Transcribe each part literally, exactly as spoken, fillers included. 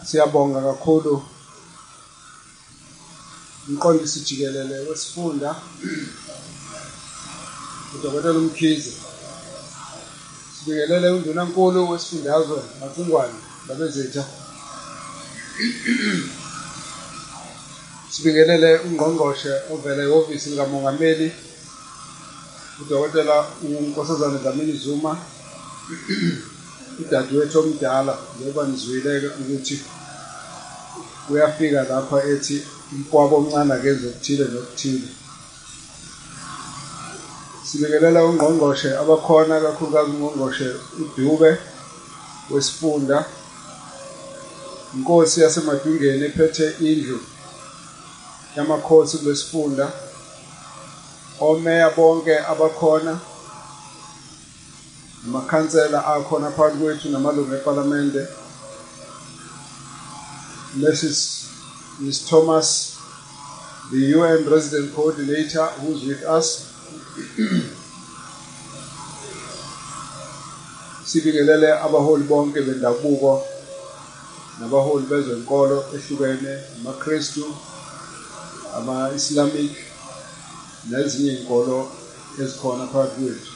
Siyabonga kakhulu umqondisi jikelele wesifunda uDokotela uMkhize. Sibingelele undunankulu wesifundazwe Macingwane labezetha. Sibingelele ungqongqoshe ovela ehhovisi likamongameli uDokotela uNkosazana Dlamini-Zuma, udadewethu omdala, njengoba nizwile ukuthi uyafika lapha ethi umkwabo omncane akenze okuthile nokuthile. Sibingelela ungqongqoshe abakhona, kakhulukazi ungqongqoshe uDube wesifunda, inkosi yaseMadungeni ephethe indlu yamakhosi kulesifunda, omeya bonke abakhona, amakhansela akhona phakathi kwethu namalungu eParlamente. Missus Miss Thomas, the U N Resident Coordinator, who's with us. Sibingelele abaholi bonke bendabuko nabaholi bezenkolo ehlukene, amaKristu, ama-Islamic nezinye inkolo ezikhona phakathi kwethu.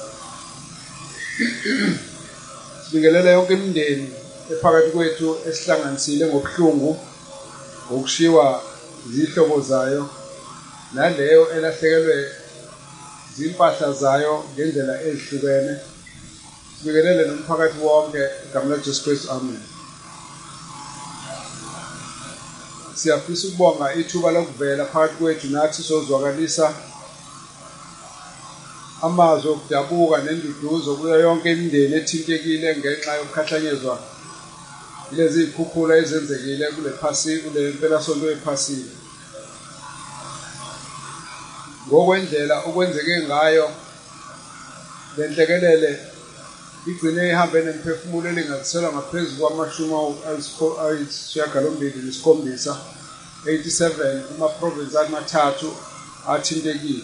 Sibingelele yonke imindeni ephakathi kwethu esihlanganisile ngobuhlungu ngokushiwa izihlobo zayo naleyo elahlekelwe zimpahla zayo ngendlela ezihlukene. Sibingelele nomphakathi wonke igama likaJesu Kristu, amen. Siyafisa ukubonga ithuba lokuvela phakathi kwethu nathi sozwakalisa amazwi okudabuka nenduduzo kuyo yonke imindeni ethintekile ngenxa yokukhahlanyezwa lezi zikhukhula ezenzekile kule phasi kule mpelasonto yephasika. Ngokwendlela okwenzeke ngayo lenhlekelele igcine ihambe nemphefumulo elinganiselwa ngaphezu kwamashumi ayisishiyagalombili nesikhombisa, eighty-seven, kuma-province amathathu athintekile.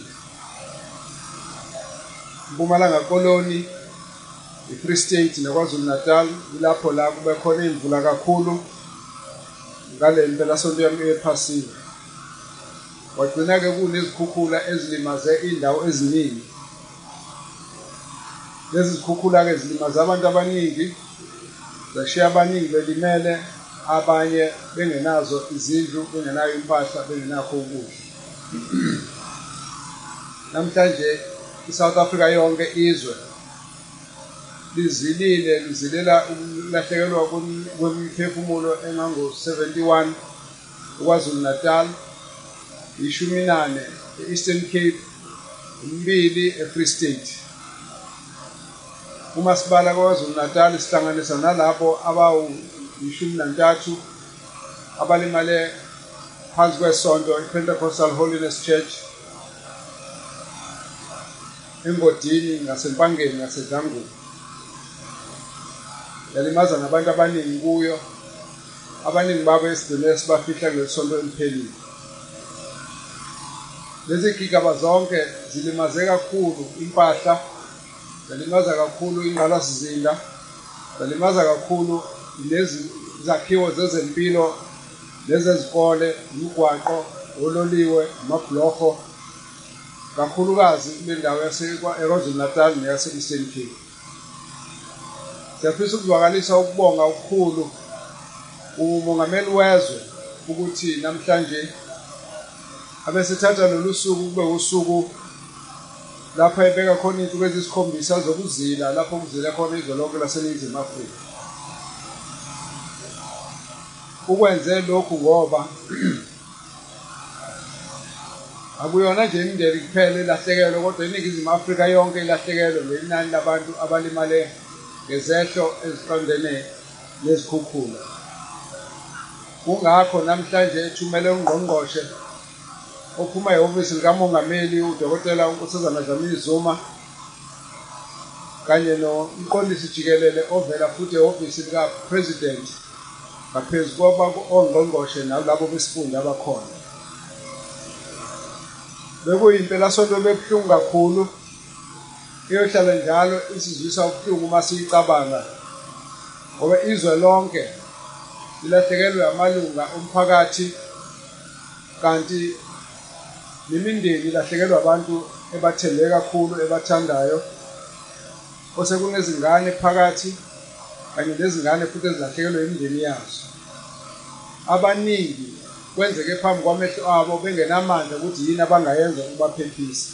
Mpumalanga Koloni, iFree State naKwaZulu Natal, ilapho la kube khona imvula kakhulu ngale mpelasonto yephasika. Kwagcina-ke kunezikhukhula ezilimaze indawo eziningi. Lezi zikhukhula-ke zilimaze abantu abaningi, zashiya abaningi belimele, abanye bengenazo izindlu, bengenayo impahla, bengenakho ukudla. Namhlanje iSouth Africa yonke izwe lizilile lizilela ukulahlekelwa kwemiphefumulo engango seventy-one uKwaZulu Natal, ishumi nane e-Eastern Cape, umbili eFree State. Uma sibala kwaZulu Natal sihlanganisa nalabo abawu-ishumi nantathu abalimale phansi kwesonto iPentecostal Holiness Church eNgodini ngaseMpangeni ngaseDlanguni. Yalimaza nabantu abaningi kuyo, abaningi babo esigcine sibafihla ngesonto eliphelile. Lezi gigaba zonke zilimaze kakhulu impahla, zalimaza kakhulu ingqalasizinda, zalimaza kakhulu lezi zakhiwo zezempilo, lezezikole, imigwaqo, ololiwe, amabhlorho, kakhulukazi kule ndawo yaseKwaZulu Natal neyase-Eastern Cape. Siyafisa ukuzwakalisa ukubonga okukhulu umongameli wezwe ukuthi namhlanje abesethatha lolu suku kube usuku lapho ebeka khona insuku ezisikhombisa zokuzila, lapho kuzila khona izwe lonke laseNingizimu Afrika. Ukwenze lokhu ngoba akuyona nje imindeni kuphela elahlekelwe, kodwa iNingizimu Afrika yonke ilahlekelwe ngenani labantu abalimale ngezehlo eziqondene nezikhukhula. Kungakho namhlanje ethumele ungqongqoshe ophuma ehhovisi likamongameli uDokotela uNkosazana Dlamini-Zuma kanye nomqondisi jikelele ovela futhi ehhovisi likaPresident ngaphezu ongqongqoshe nalabo besifunda abakhona. Bekuyimpelasonto bebuhlungu kakhulu, iyohlala njalo isizwisa ubuhlungu uma siyicabanga, ngoba izwe lonke ilahlekelwe amalunga omphakathi kanti nemindeni ilahlekelwa abantu ebathembe kakhulu ebathandayo osekunezingane phakathi kanye nezingane futhi ezilahlekelwe imindeni yazo. Abaningi kwenzeke phambi kwamehlo abo bengenamandla ukuthi yini abangayenza ukubaphephisa.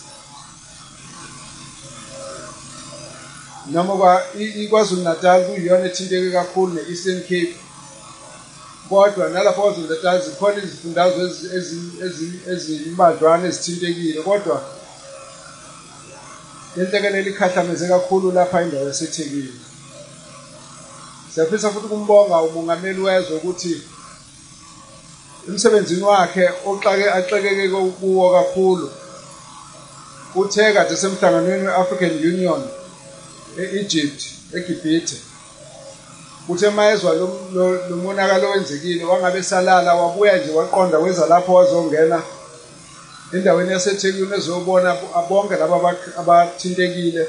Noma kwa iKwaZulu Natal kuyiyona ethinteke kakhulu ne-Eastern Cape, kodwa nalapho KwaZulu Natal zikhona izifundazwe ezimbadlwana ezithintekile, kodwa lenhlekelele ikhahlameze kakhulu lapha indawo yaseThekwini. Siyafisa futhi ukumbonga umongameli wezwe ukuthi emsebenzini wakhe oxake axekeke kuwo kakhulu uthe kade semhlanganweni we-African Union e-Egypt eGibhithe uthe mayezwa lo monakalo wenzekile wangabe salala wabuya nje waqonda weza lapho wazongena endaweni yaseThekwini ezobona bonke laba abathintekile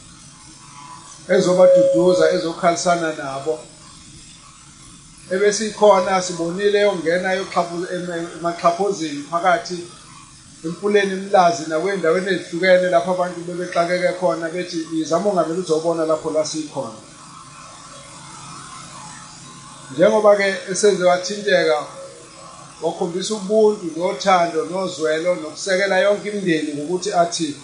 ezobaduduza ezokhalisana nabo. Ebese ikhona sibonile yongena yoxhaphuza emaxhaphozini phakathi empuleni imlazi nakwendaweni ezihlukene lapho abantu bebexakeke khona bethi izama ungamele uzobona lapho la sikhona. Njengoba ke esenze wathinteka wakhombisa ubuntu nothando nozwelo nokusekela yonke imindeni ngokuthi athi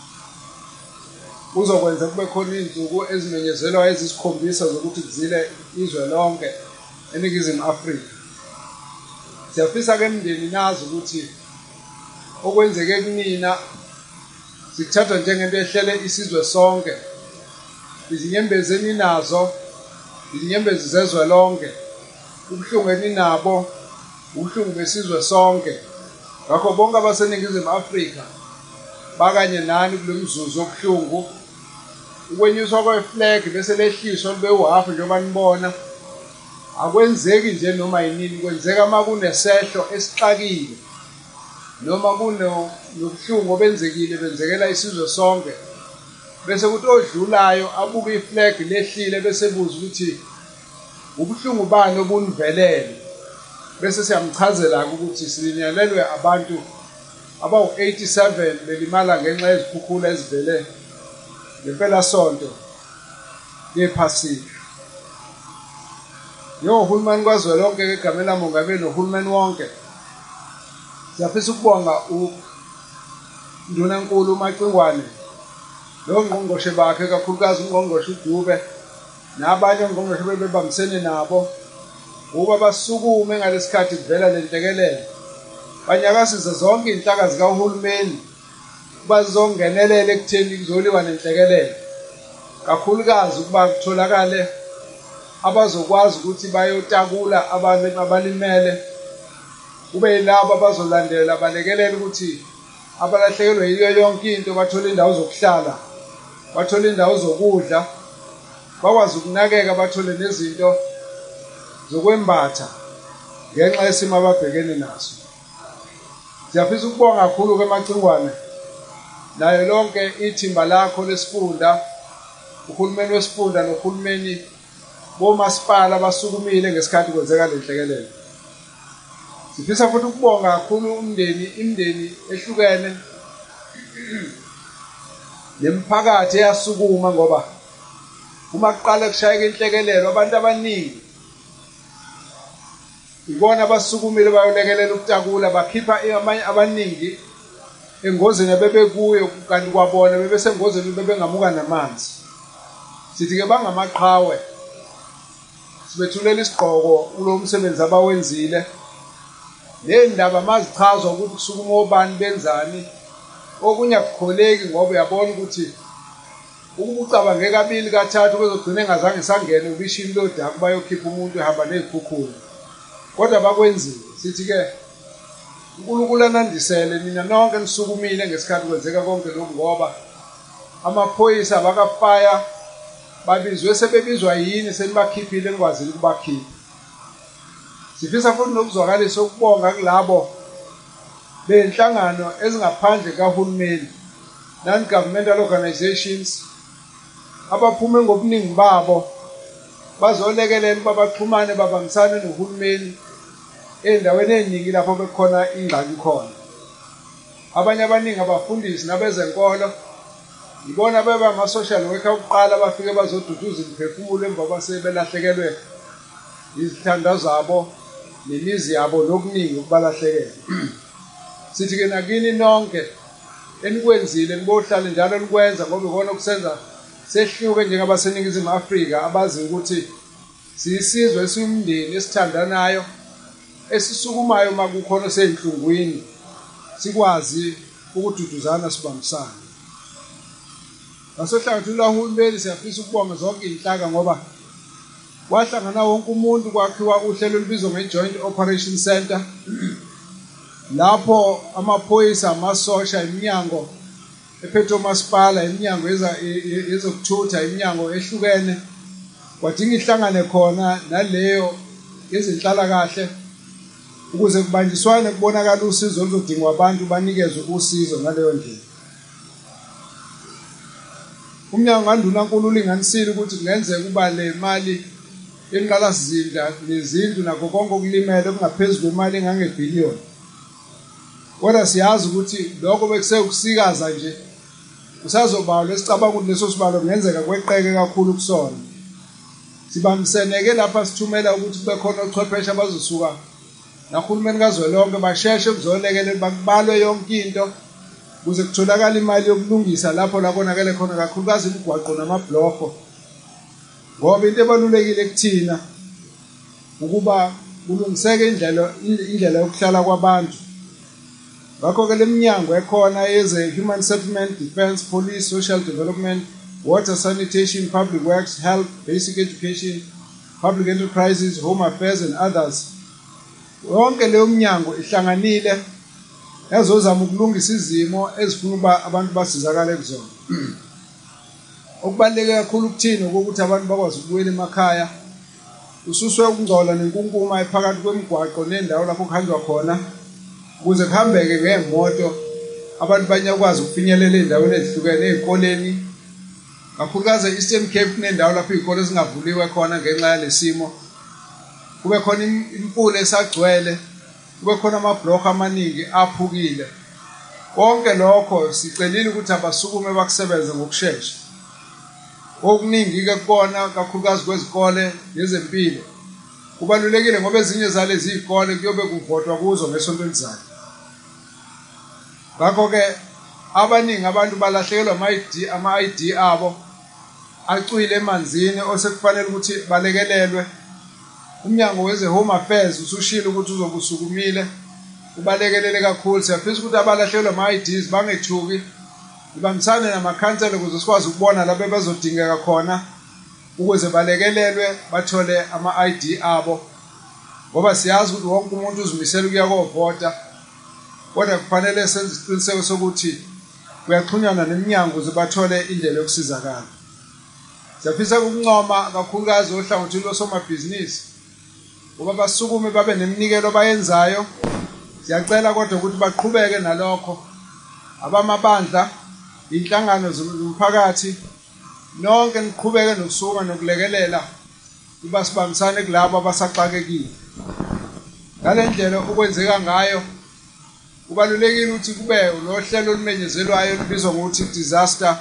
uzokwenza kube khona izinsuku ezimenyezelwa ezisikhombisa zokuthi kuzile izwe lonke eNingizimu Afrika. Siyafisa ke imindeni nazi ukuthi okwenzeke kunina sikuthatha njengento ehlele isizwe sonke. Izinyembezi eninazo izinyembezi zezwe lonke, ubuhlungu eninabo ubuhlungu besizwe sonke. Ngakho bonke abaseNingizimu Afrika bakanye nani kule mzuzu obuhlungu. Ukwenyuswa kweflag bese lehliswa libe uhafu njengoba nibona akwenzeki nje noma yinini, kwenzeka uma kunesehlo esixakile noma kunobuhlungu obenzekile benzekela isizwe sonke, bese kuthi odlulayo abuka iflag lehlile bese buza ukuthi ubuhlungu bani obunivelele, bese siyamchazela ukuthi silinyalelwe abantu abawu eighty-seven belimala ngenxa yezikhukhula ezivele ngempela sonto lephasika. Njengohulumeni kazwelonke egameni lamongameli nohulumeni wonke, siyafisa ukubonga uNdunankulu uMacingwane nongqongqoshe bakhe kakhulukazi uNgqongqoshe uDube nabanye ongqongqoshe bebambisene nabo ukuba basukume ngalesikhathi kuvela lenhlekelele banyakasiza zonke inhlaka zikahulumeni bazongenelela ekutheni kuzoliwa nenhlekelele, kakhulukazi ukuba kutholakale abazokwazi ukuthi bayotakula abantu abalimele, kube yilabo abazolandela balekelela ukuthi abalahlekelwe yiyo yonke into bathole indawo zokuhlala, bathole indawo zokudla, bakwazi ukunakeka, bathole nezinto zokwembatha ngenxa yesimo ababhekene naso. Siyafisa ukubonga kakhulu keMacingwane nayo lonke ithimba lakho lesifunda, uhulumeni wesifunda nohulumeni bomasipala basukumile ngesikhathi kwenzeka lenhlekelele. Sifisa futhi ukubonga kakhulu umndeni imindeni ehlukene nemphakathi eyasukuma, ngoba uma kuqala kushayeka inhlekelelo abantu abaningi ibona abasukumile bayolekelela ukutakula, bakhipha abanye abaningi engozini ebebekuyo kanti kwabona bebesengozini bebengamuka namanzi. Sithi ke bangamaqhawe sibethulela isigqoko kulo msebenzi abawenzile, nendaba mazichazwa ukuthi kusukuma obani benzani okunye akukholeki, ngoba uyabona ukuthi ukuba ucabange kabili kathathu bezogcina engazange sangene ubishini lodaku bayokhipha umuntu ehamba nezikhukhula, kodwa bakwenzile. Sithi ke uNkulunkulu anandisele nina nonke nisukumile ngesikhathi kwenzeka konke lokhu, ngoba amaphoyisa bakafaya babizwe sebebizwa yini senibakhiphile nikwazile ukubakhipha. Sifisa futhi nokuzwakalisa ukubonga kulabo benhlangano ezingaphandle kahulumeni, non-governmental organizations, abaphume ngobuningi babo bazolekelela babaxhumane babambisane nohulumeni endaweni eziningi lapho bekhona ingxaki khona. Abanye abaningi abafundisi nabezenkolo ibona beba ama-social worker okuqala bafike bazoduduza imiphefumulo emva basebelahlekelwe izithandwa zabo nemizi yabo nokuningi ukubalahlekelwe. Sithi-ke nakini nonke enikwenzile nibohlale njalo nikwenza ngoba ikona okusenza sehluke njengabaseNingizimu Afrika abazi ukuthi siyisizwe esiyumndeni esithandanayo esisukumayo uma kukhona seyinhlungwini sikwazi ukududuzana sibambisana. Ngasohlangothini lwahulumeni siyafisa ukubonga zonke izinhlaka ngoba kwahlangana wonke umuntu kwakhiwa uhlelo olubizwa nge-Joint Operation Center lapho amaphoyisa, amasosha, iminyango ephethe umasipala, iminyango yezokuthutha, iminyango ehlukene kwadinga ihlangane khona naleyo yezenhlalakahle ukuze kubanjiswane kubonakala usizo oluzodingwa abantu banikezwe usizo ngaleyo ndlela. Umnyango kaNdunankulu ulinganisile ukuthi kungenzeka kuba le mali yenqalasizinda nezindlu nakho konke okulimele okungaphezu kwemali engangebhiliyoni. Kodwa siyazi ukuthi lokho bekusekusikaza nje usazobalwa lesicabanga ukuthi leso sibalo kungenzeka kweqeke kakhulu kusona. Sibambiseneke lapha sithumela ukuthi kube khona ochwepheshe abazosuka nahulumeni kazwelonke basheshe kuzolekelela bakubalwe yonke into ukuze kutholakala imali yokulungisa lapho la konakele khona kakhulukazi imigwaqo namabhloko. Ngoba into ebalulekile kuthina ukuba kulungiseke indlela indlela yokuhlala kwabantu. Ngakho-ke le minyango ekhona yeze Human Settlement, Defence, Police, Social Development, Water, Sanitation, Public Works, Health, Basic Education, Public Enterprises, Home Affairs and others. Yonke leyo minyango ihlanganile yazozama ukulungisa izimo ezifuna uba abantu basizakale kuzona. Okubaluleke kakhulu kuthina ukuthi abantu bakwazi ukubuyela emakhaya ususwe ukungcola nenkunkuma ephakathi kwemigwaqo nendawo lapho kuhanjwa khona ukuze kuhambeke ngemoto abantu banyakwazi ukufinyelela endaweni ezihlukene ezikoleni kakhulukazi e-Eastern Cape nendawo lapho izikole ezingavuliwe khona ngenxa yalesimo. Kube khona imfula esagcwele, kube khona amabhloko amaningi aphukile. Konke lokho sicelile ukuthi abasukume bakusebenze ngokusheshsha. Okuningi-ke kubona kakhulukazi kwezikole nezempilo kubalulekile ngoba ezinye zalezi izikole kuyobe kuvotwa kuzo ngesonto elizayo. Ngakho-ke abaningi abantu balahlekelwa ama-I D abo acwile emanzini osekufanele ukuthi balekelelwe. Umnyango weze Home Affairs usushilo ukuthi uzobe usukumile ubalekelele kakhulu. Siyafisa ukuthi abalahlekelwa ama-I Ds bangethuki ibambisane namakhansela ukuze sikwazi ukubona lapho bezodingeka khona ukuze balekelelwe bathole ama-I D abo ngoba siyazi ukuthi wonke umuntu uzimisela ukuya kovota kodwa kufanele senze isiqiniseko sokuthi kuyaxhunyana neminyango ukuze bathole indlela yokusizakala. Siyafisa ukuncoma kakhulukazi ohlangothini losomabhizinisi ngoba basukume babe neminikelo bayenzayo. Siyacela kodwa ukuthi baqhubeke nalokho abamabandla inhlangano zomphakathi nonke niqhubeke nokusuka nokulekelela kuba sibambisane kulabo abasaxakekile. Ngale ndlela okwenzeka ngayo kubalulekile ukuthi kube nohlelo olumenyezelwayo olubizwa ngokuthi disaster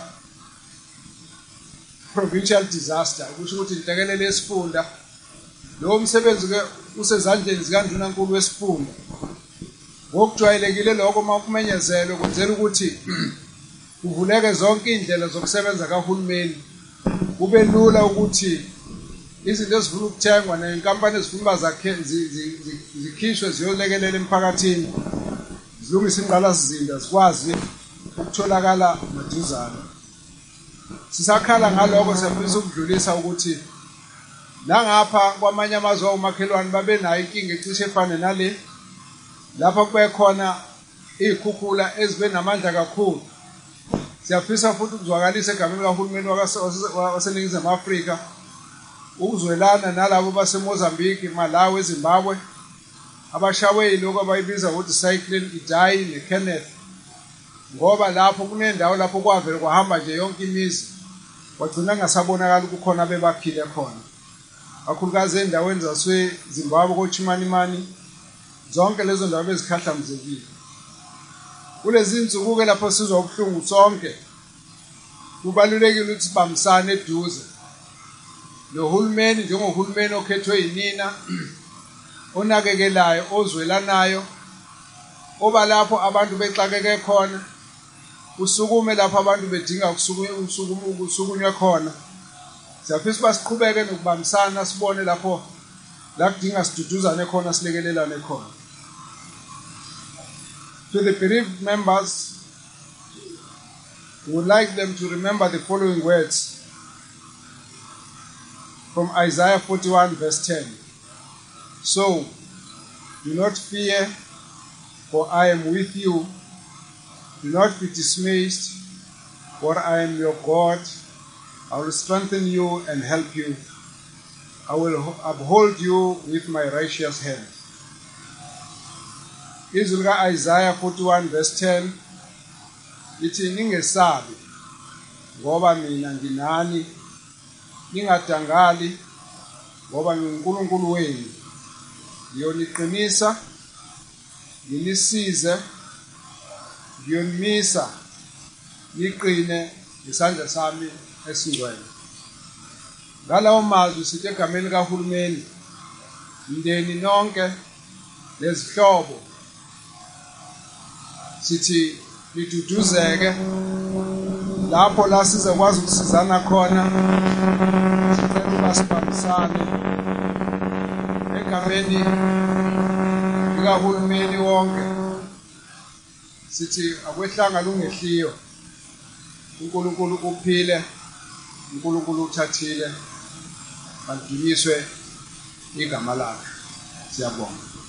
provincial disaster kusho ukuthi inhlekelele yesifunda. Lo msebenzi-ke usezandleni zikaNdunankulu wesifunda. Ngokujwayelekile lokho uma kumenyezelwe kwenzela ukuthi kuvuleke zonke indlela zokusebenza kahulumeni kube lula ukuthi izinto ezifuna ukuthengwa nenkampani ezifuna uba zikhishwe ziyolekelela emphakathini zilungise ingqalasizinda zikwazi ukutholakala maduzane. Sisakhala ngalokho siyafisa ukudlulisa ukuthi nangapha kwamanye amazwe omakhelwane babe nayo inkinga ecishe efane nale lapha kube khona izikhukhula ezibe namandla kakhulu. Siyafisa futhi ukuzwakalisa egameni kahulumeni waseNingizimu Afrika ukuzwelana nalabo baseMozambique, Malawi, eZimbabwe abashawe yiloko abayibiza ukuthi cyclone Idai neKenneth ngoba lapho kunendawo lapho kwavele kwahamba nje yonke imizi kwagcina ngasabonakala ukukhona bebaphile khona. kakhulukazi endaweni zaseZimbabwe koChimanimani, zonke lezo ndawo ezikhahlamezekile. Kulezi insuku-ke lapho sizwa ubuhlungu sonke, kubalulekile ukuthi sibambisane eduze nohulumeni, njengohulumeni okhethwe yinina, onakekelayo, ozwelanayo, oba lapho abantu bexakeke khona, usukume lapho abantu bedinga ukusukunywe khona. Siyafisa uba siqhubeke nokubambisana, sibone lapho la kudinga siduduzane khona, silekelelane khona. To the bereaved members, we would like them to remember the following words from Isaiah forty-one verse ten. So, do not fear, for I am with you. Do not be dismayed, for I am your God. I will strengthen you and help you. I will uphold you with my righteous hand. Izwi lika Isaiah forty-one verse ten lithi, ningesabi ngoba mina nginani, ningadangali ngoba ngiNkulunkulu wenu. Ngiyoniqinisa, nginisize, ngiyonimisa, niqine ngesandla sami esingcwele. Ngalawo mazwi sithi egameni kaHulumeni, mndeni nonke nezihlobo, sithi liduduzeke lapho la sizakwazi ukusizana khona. Sicela ukuba sibambisane egameni likahulumeni wonke, sithi akwehlanga lungehliyo, uNkulunkulu uphile, uNkulunkulu uthathile, malidunyiswe igama lakhe. Siyabonga.